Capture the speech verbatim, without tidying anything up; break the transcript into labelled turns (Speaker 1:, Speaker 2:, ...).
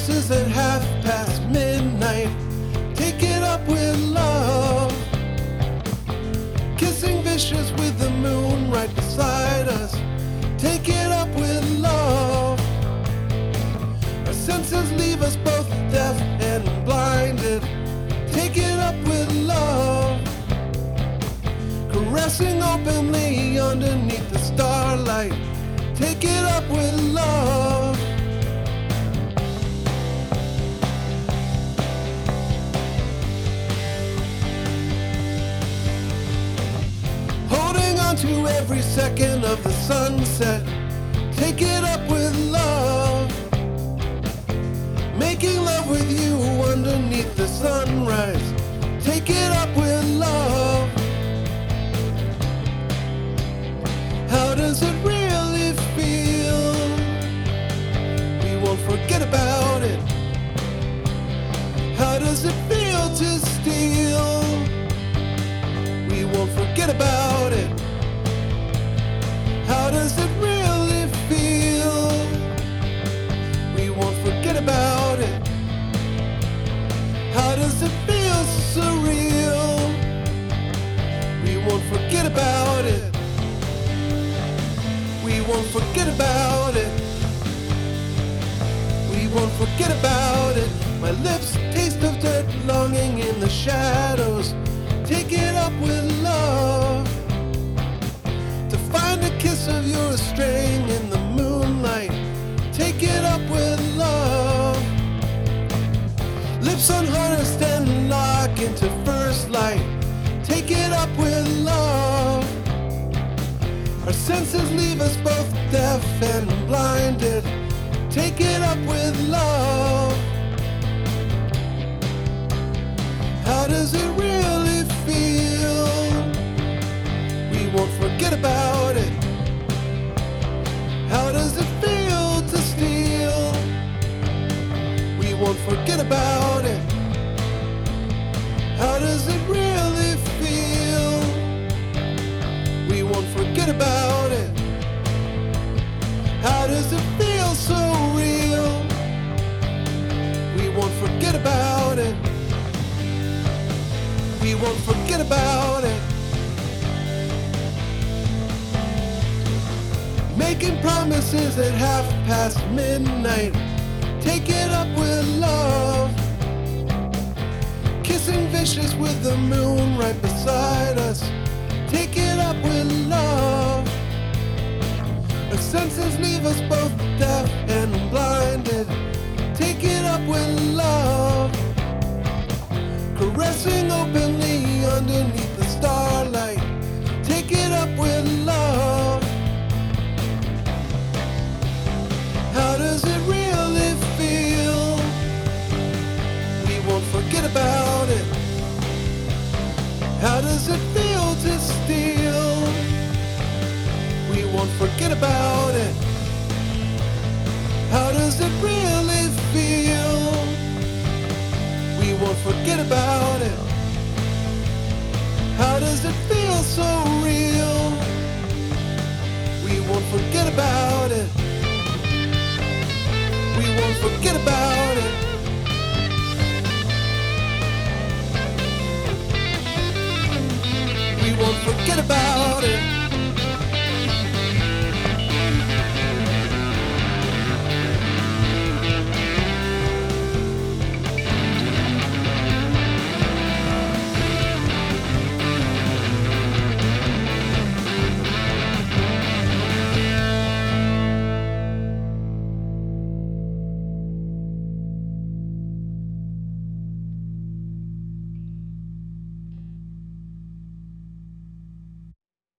Speaker 1: promises at half past midnight. Take it up with love. Kissing vicious with the moon right beside us. Take it up with love. Our senses leave us both deaf and blinded. Take it up with love. Caressing openly underneath the starlight. Take it up with love. Holding on to every second of the sunset. Take it up with love. Making love with you underneath the sunrise. Take it up with love. How does it really feel? We won't forget about it. How does it feel to steal? We won't forget about it. How does it really feel? We won't forget about it. How does it feel surreal? We won't forget about it. We won't forget about it. We won't forget about it. My lips taste of dirt, longing in the shadows. Take it up with love. To find a kiss of yours straying in the moonlight. Take it up with love. Lips unharnessed and lock into first light. Take it up with love. Our senses leave us both deaf and blinded. Take it up with love. How does it really feel? We won't forget about it. How does it feel to steal? We won't forget about it. How does it really feel? We won't forget about it. How does it feel so real? We won't forget about it. We won't forget about it. Making promises at half past midnight. Take it up with love. Kissing vicious with the moon right beside us. Take it up with love. Our senses leave us both deaf and blinded. Take it up with love. Caressing openly underneath the starlight. Take it up with love. How does it really feel? We won't forget about it. How does it feel to steal? We won't forget about it. How does it really feel? We won't forget about it. How does it feel so real? We won't forget about it. We won't forget about it. We won't forget about it.